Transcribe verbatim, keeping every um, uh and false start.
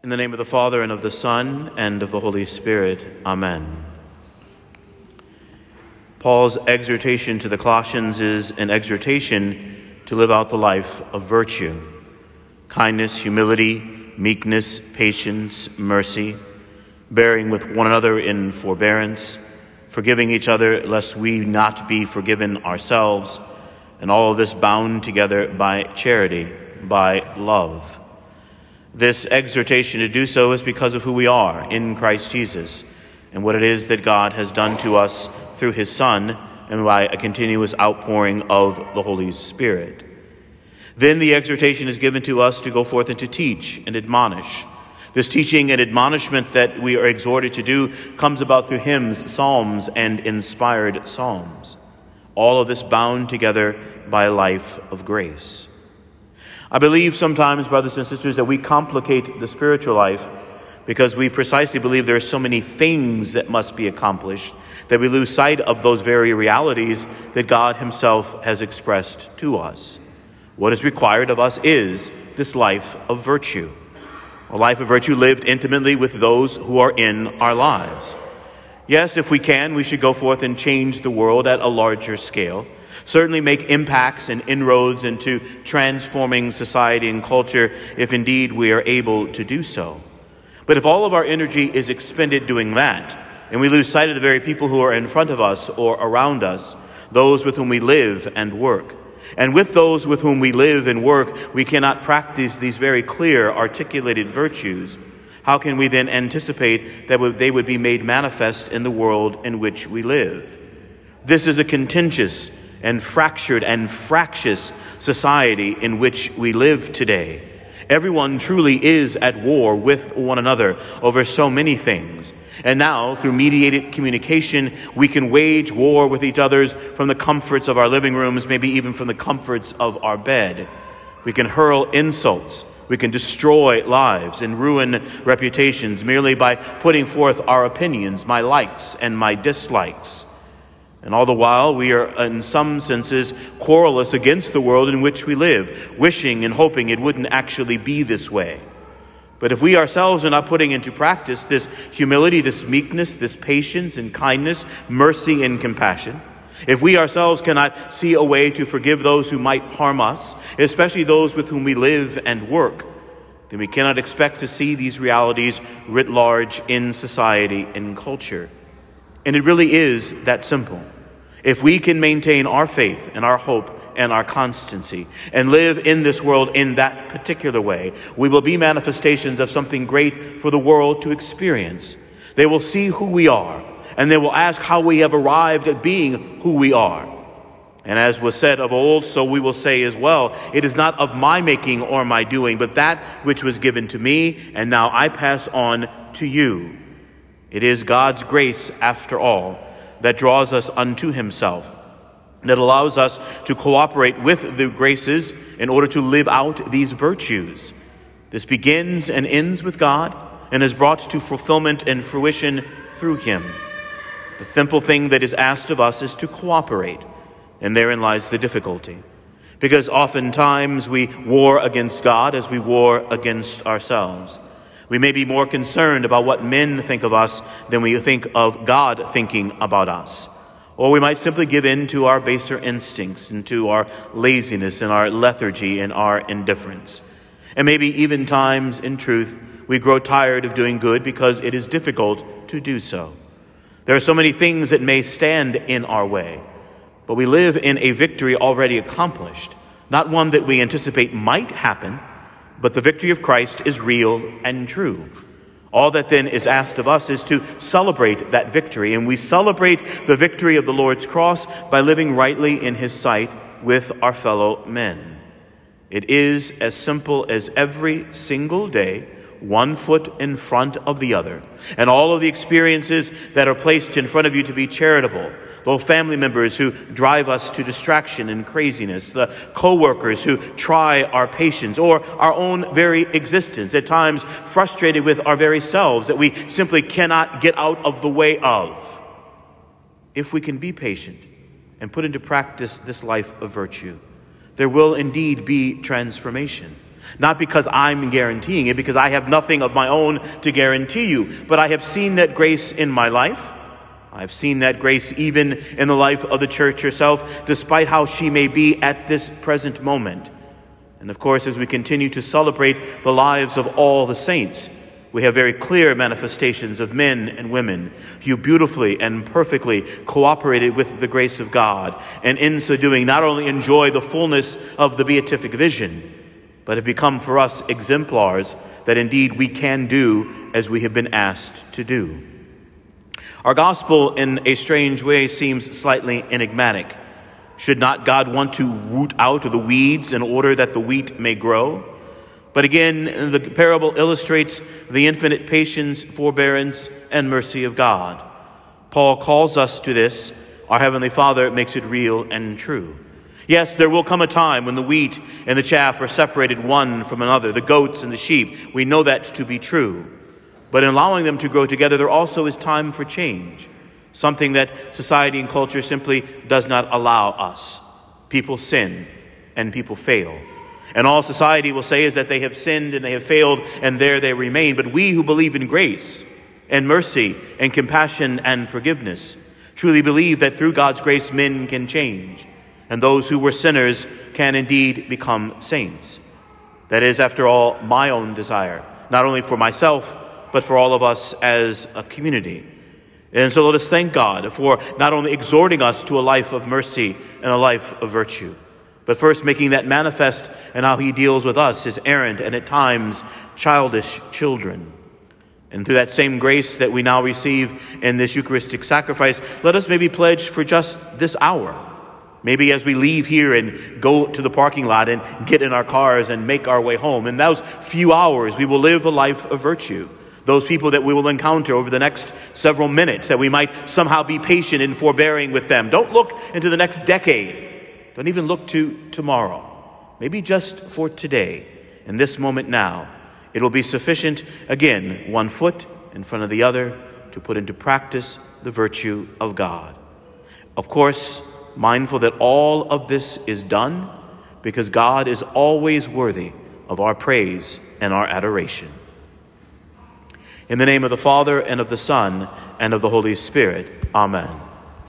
In the name of the Father, and of the Son, and of the Holy Spirit. Amen. Paul's exhortation to the Colossians is an exhortation to live out the life of virtue. Kindness, humility, meekness, patience, mercy, bearing with one another in forbearance, forgiving each other lest we not be forgiven ourselves, and all of this bound together by charity, by love. This exhortation to do so is because of who we are in Christ Jesus and what it is that God has done to us through his Son and by a continuous outpouring of the Holy Spirit. Then the exhortation is given to us to go forth and to teach and admonish. This teaching and admonishment that we are exhorted to do comes about through hymns, psalms, and inspired psalms. All of this bound together by a life of grace. I believe sometimes, brothers and sisters, that we complicate the spiritual life because we precisely believe there are so many things that must be accomplished that we lose sight of those very realities that God himself has expressed to us. What is required of us is this life of virtue, a life of virtue lived intimately with those who are in our lives. Yes, if we can, we should go forth and change the world at a larger scale. Certainly make impacts and inroads into transforming society and culture if indeed we are able to do so. But if all of our energy is expended doing that, and we lose sight of the very people who are in front of us or around us, those with whom we live and work, and with those with whom we live and work, we cannot practice these very clear, articulated virtues, how can we then anticipate that they would be made manifest in the world in which we live? This is a contentious and fractured and fractious society in which we live today. Everyone truly is at war with one another over so many things. And now, through mediated communication, we can wage war with each other from the comforts of our living rooms, maybe even from the comforts of our bed. We can hurl insults. We can destroy lives and ruin reputations merely by putting forth our opinions, my likes and my dislikes. And all the while, we are, in some senses, querulous against the world in which we live, wishing and hoping it wouldn't actually be this way. But if we ourselves are not putting into practice this humility, this meekness, this patience and kindness, mercy and compassion, if we ourselves cannot see a way to forgive those who might harm us, especially those with whom we live and work, then we cannot expect to see these realities writ large in society and culture. And it really is that simple. If we can maintain our faith and our hope and our constancy and live in this world in that particular way, we will be manifestations of something great for the world to experience. They will see who we are, and they will ask how we have arrived at being who we are. And as was said of old, so we will say as well, it is not of my making or my doing, but that which was given to me, and now I pass on to you. It is God's grace, after all, that draws us unto himself, that allows us to cooperate with the graces in order to live out these virtues. This begins and ends with God and is brought to fulfillment and fruition through him. The simple thing that is asked of us is to cooperate, and therein lies the difficulty. Because oftentimes we war against God as we war against ourselves. We may be more concerned about what men think of us than we think of God thinking about us. Or we might simply give in to our baser instincts and to our laziness and our lethargy and our indifference. And maybe even times, in truth, we grow tired of doing good because it is difficult to do so. There are so many things that may stand in our way, but we live in a victory already accomplished, not one that we anticipate might happen, but the victory of Christ is real and true. All that then is asked of us is to celebrate that victory, and we celebrate the victory of the Lord's cross by living rightly in his sight with our fellow men. It is as simple as every single day, one foot in front of the other, and all of the experiences that are placed in front of you to be charitable, those family members who drive us to distraction and craziness, the co-workers who try our patience, or our own very existence, at times frustrated with our very selves that we simply cannot get out of the way of. If we can be patient and put into practice this life of virtue, there will indeed be transformation. Not because I'm guaranteeing it, because I have nothing of my own to guarantee you, but I have seen that grace in my life. I've seen that grace even in the life of the church herself, despite how she may be at this present moment. And of course, as we continue to celebrate the lives of all the saints, we have very clear manifestations of men and women who beautifully and perfectly cooperated with the grace of God, and in so doing not only enjoy the fullness of the beatific vision, but have become for us exemplars that indeed we can do as we have been asked to do. Our gospel, in a strange way, seems slightly enigmatic. Should not God want to root out the weeds in order that the wheat may grow? But again, the parable illustrates the infinite patience, forbearance, and mercy of God. Paul calls us to this. Our Heavenly Father makes it real and true. Yes, there will come a time when the wheat and the chaff are separated one from another, the goats and the sheep. We know that to be true. But in allowing them to grow together, there also is time for change, something that society and culture simply does not allow us. People sin and people fail. And all society will say is that they have sinned and they have failed, and there they remain. But we who believe in grace and mercy and compassion and forgiveness truly believe that through God's grace men can change, and those who were sinners can indeed become saints. That is, after all, my own desire, not only for myself, but for all of us as a community. And so let us thank God for not only exhorting us to a life of mercy and a life of virtue, but first making that manifest in how he deals with us, his errant and at times childish children. And through that same grace that we now receive in this Eucharistic sacrifice, let us maybe pledge for just this hour. Maybe as we leave here and go to the parking lot and get in our cars and make our way home, in those few hours we will live a life of virtue. Those people that we will encounter over the next several minutes, that we might somehow be patient in forbearing with them. Don't look into the next decade. Don't even look to tomorrow. Maybe just for today, in this moment now, it will be sufficient, again, one foot in front of the other, to put into practice the virtue of God. Of course, mindful that all of this is done because God is always worthy of our praise and our adoration. In the name of the Father, and of the Son, and of the Holy Spirit. Amen.